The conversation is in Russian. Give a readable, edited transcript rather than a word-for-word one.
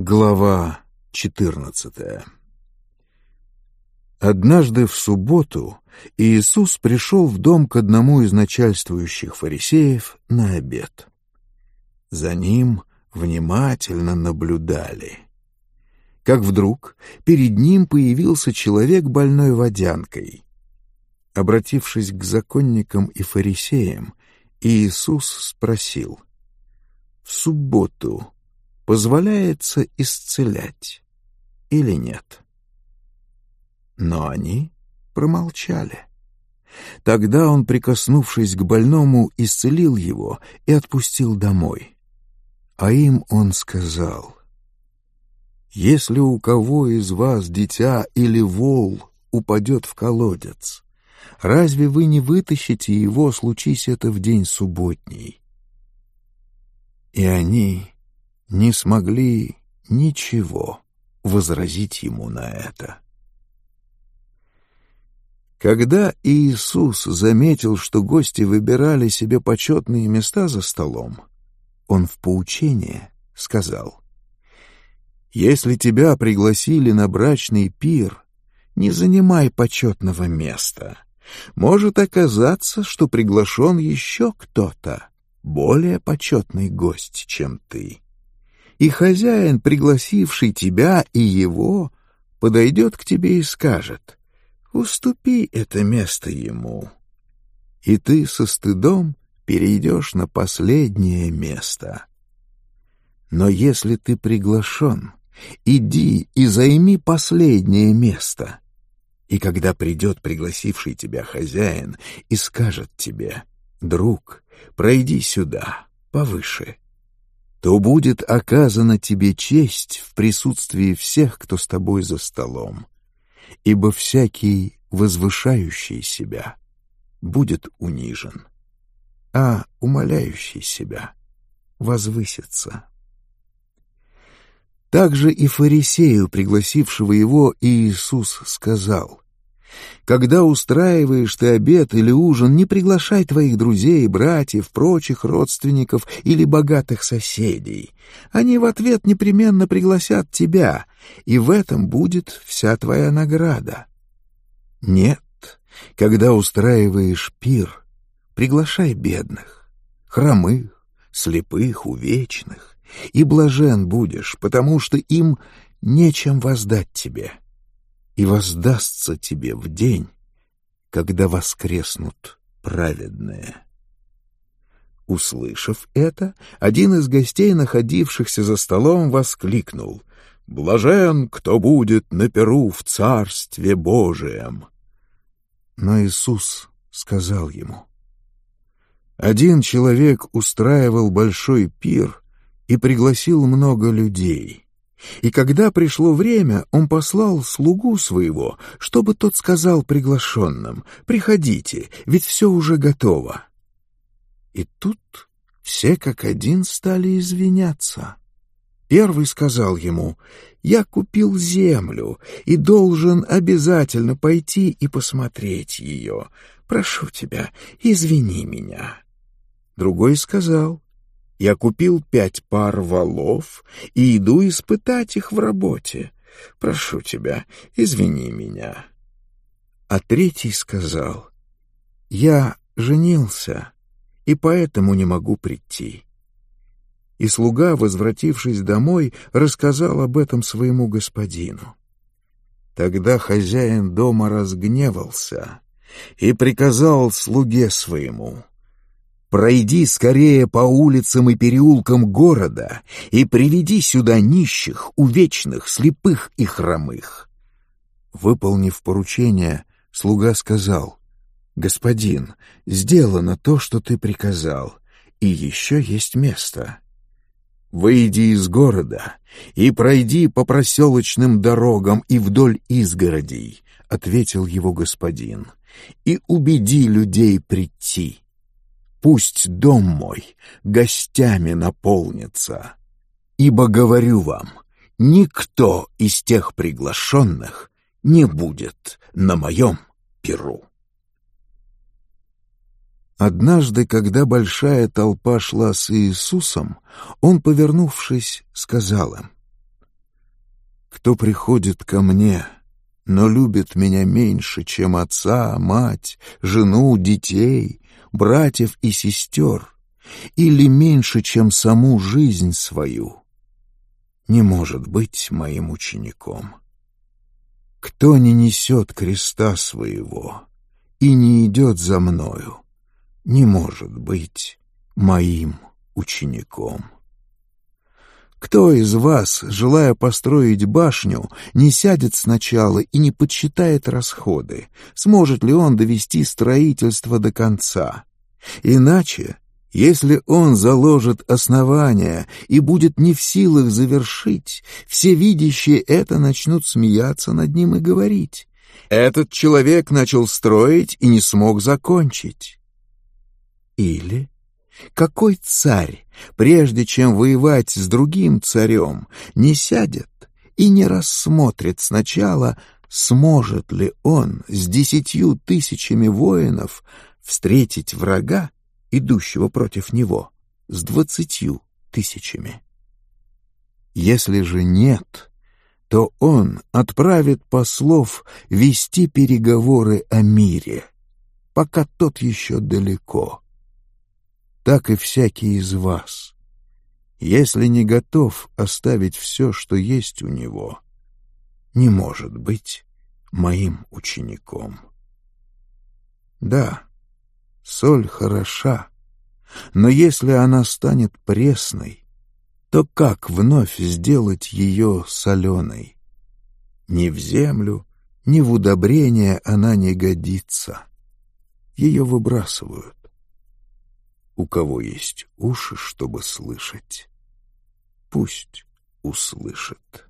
Глава 14. Однажды в субботу Иисус пришел в дом к одному из начальствующих фарисеев на обед. За ним внимательно наблюдали. Как вдруг перед ним появился человек, больной водянкой. Обратившись к законникам и фарисеям, Иисус спросил: «В субботу позволяется исцелять или нет?» Но они промолчали. Тогда он, прикоснувшись к больному, исцелил его и отпустил домой. А им он сказал: «Если у кого из вас дитя или вол упадет в колодец, разве вы не вытащите его, случись это в день субботний?» И они не смогли ничего возразить ему на это. Когда Иисус заметил, что гости выбирали себе почетные места за столом, он в поучение сказал: «Если тебя пригласили на брачный пир, не занимай почетного места. Может оказаться, что приглашен еще кто-то, более почетный гость, чем ты. И хозяин, пригласивший тебя и его, подойдет к тебе и скажет: уступи это место ему. И ты со стыдом перейдешь на последнее место. Но если ты приглашен, иди и займи последнее место. И когда придет пригласивший тебя хозяин и скажет тебе: друг, пройди сюда, повыше, то будет оказана тебе честь в присутствии всех, кто с тобой за столом. Ибо всякий, возвышающий себя, будет унижен, а умаляющий себя возвысится». Также и фарисею, пригласившего его, Иисус сказал: «Когда устраиваешь ты обед или ужин, не приглашай твоих друзей, братьев, прочих родственников или богатых соседей. Они в ответ непременно пригласят тебя, и в этом будет вся твоя награда. Нет, когда устраиваешь пир, приглашай бедных, хромых, слепых, увечных, и блажен будешь, потому что им нечем воздать тебе, и воздастся тебе в день, когда воскреснут праведные». Услышав это, один из гостей, находившихся за столом, воскликнул: «Блажен, кто будет на пиру в Царстве Божием!» Но Иисус сказал ему: «Один человек устраивал большой пир и пригласил много людей. И когда пришло время, он послал слугу своего, чтобы тот сказал приглашенным: приходите, ведь все уже готово. И тут все как один стали извиняться. Первый сказал ему: я купил землю и должен обязательно пойти и посмотреть ее. Прошу тебя, извини меня. Другой сказал: я купил 5 пар волов и иду испытать их в работе. Прошу тебя, извини меня. А третий сказал: я женился и поэтому не могу прийти. И слуга, возвратившись домой, рассказал об этом своему господину. Тогда хозяин дома разгневался и приказал слуге своему: «Пройди скорее по улицам и переулкам города и приведи сюда нищих, увечных, слепых и хромых». Выполнив поручение, слуга сказал: «Господин, сделано то, что ты приказал, и еще есть место. Выйди из города и пройди по проселочным дорогам и вдоль изгородей», — ответил его господин, «и убеди людей прийти. Пусть дом мой гостями наполнится. Ибо, говорю вам, никто из тех приглашенных не будет на моем пиру». Однажды, когда большая толпа шла с Иисусом, он, повернувшись, сказал им: кто приходит ко мне, но любит меня меньше, чем отца, мать, жену, детей, братьев и сестер, или меньше, чем саму жизнь свою, не может быть моим учеником. Кто не несет креста своего и не идет за мною, не может быть моим учеником. Кто из вас, желая построить башню, не сядет сначала и не подсчитает расходы, сможет ли он довести строительство до конца? Иначе, если он заложит основания и будет не в силах завершить, все видящие это начнут смеяться над ним и говорить: «Этот человек начал строить и не смог закончить». Или какой царь, прежде чем воевать с другим царем, не сядет и не рассмотрит сначала, сможет ли он с 10 000 воинов встретить врага, идущего против него, с 20 000? Если же нет, то он отправит послов вести переговоры о мире, пока тот еще далеко. Так и всякий из вас, если не готов оставить все, что есть у него, не может быть моим учеником. Да, соль хороша, но если она станет пресной, то как вновь сделать ее соленой? Ни в землю, ни в удобрение она не годится. Ее выбрасывают. У кого есть уши, чтобы слышать, пусть услышит.